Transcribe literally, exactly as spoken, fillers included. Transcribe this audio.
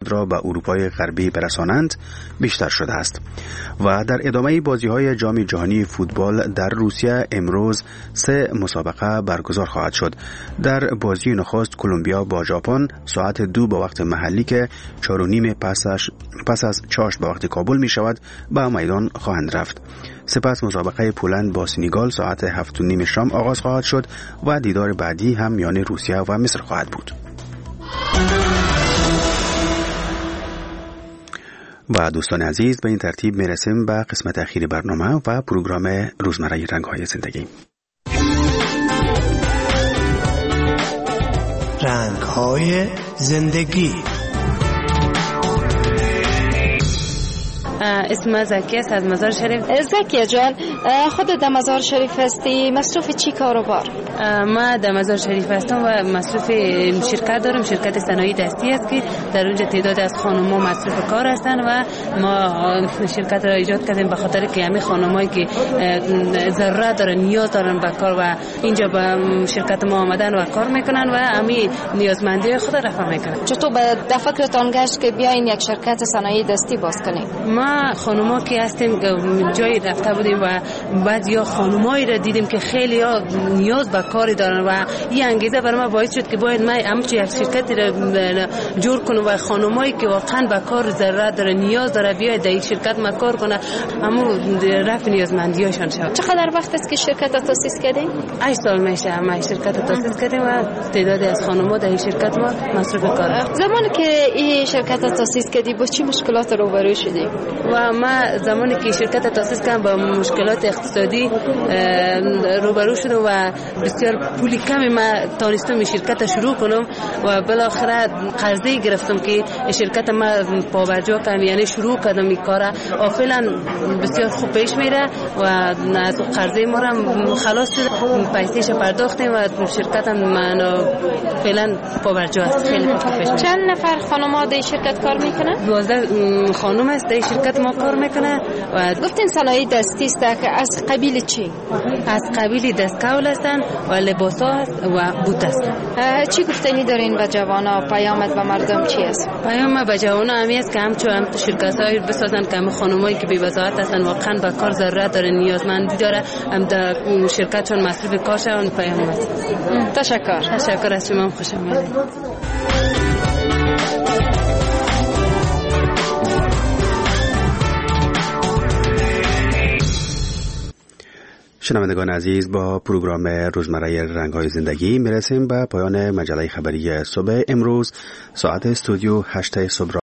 خود را به اروپای غربی برسانند بیشتر شده است. و در ادامه بازی‌های جام جهانی فوتبال در روسیه امروز سه مسابقه برگزار خواهد شد. در بازی نخست کلمبیا با ژاپن ساعت دو به وقت محلی که چهار و نیم پس از چاشت به وقت کابل می شود به میدان خواهند رفت. سپس مسابقه پولند با سنگال ساعت هفت و نیم شام آغاز خواهد شد و دیدار بعدی هم میان روسیه و مصر خواهد بود. و دوستان عزیز، به این ترتیب میرسیم به قسمت اخیر برنامه و پروگرام روزمره رنگ‌های زندگی. رنگ‌های زندگی. اسم زکی است از مزار شریف. زکی جان، خودت در مزار شریف هستی، مصروف چی کاروبار؟ ما در مزار شریف هستم و مصروف شرکت دارم، شرکت صنایع دستی است که در اونجا تعداد از خانم‌ها مصروف کار هستند و ما شرکت را ایجاد کردیم به خاطر که همه خانمایی که ضرورت دارن، نیاز دارن به کار و اینجا به شرکت ما آمدن و کار میکنن و همه نیازمندی خود را رفع میکنن. چطور به فکرتان گشت که بیاین یک شرکت صنایع دستی باز کنید؟ ما خانوما که هستیم جایی رفته بودیم و بعد یا خانمایی را دیدیم که خیلی ها نیاز به کاری دارن و این انگیزه برای ما باعث شد که باید من همچی یک شرکتی را جور کنم و خانمایی که واقعا به کار ضرورت داره، نیاز داره بیاید در یک شرکت ما کار کنه، همون رفع نیازمندیاشان شود. چقدر وقت است که شرکت را تأسیس کردین؟ هشت سال میشه ما شرکت را تأسیس کردیم و تعدادی از خانم‌ها در این شرکت ما مصروف کار. زمانی که این شرکت را تأسیس کردی با چه مشکلات روبرو شدی؟ و ما زمانی که شرکت تأسیس کردم با مشکلات اقتصادی روبرو شدم و بسیار پولی کمی ما تانستم این شرکت شروع کنم و بالاخره قرضه گرفتم که شرکت ما پابرجا کردم، یعنی شروع کردم این کار و فعلا بسیار خوب پیش میره و از قرضه ما هم خلاص شد، پیسه‌اش پرداختیم و شرکت من فعلا پابرجا است. خیلی خوب پیش میره. چند نفر خانم‌ها در شرکت کار میکنن؟ دوازده خانم است در شرکت ما کار میکنه و گفتین صنایع دستی است که از قبیل چی؟ از قبیل دستکول هستن و لباس ها هست و بوت هست. چی گفتنی دارین به جوانا؟ پیامت به مردم چی است؟ پیام به جوانا همی است که همچون هم شرکت های بسازن که هم خانمایی که بی وضاحت هستن واقعا به کار ضرورت داره، نیازمندی داره، هم در شرکتشون مصروف کار شون. پیام است. تشکر. تشکر از شما، خوش آمدید. شنوندگان عزیز، با پروگرام روزمره رنگ‌های زندگی میرسیم به پایان مجله خبری صبح امروز. ساعت استودیو هشت صبح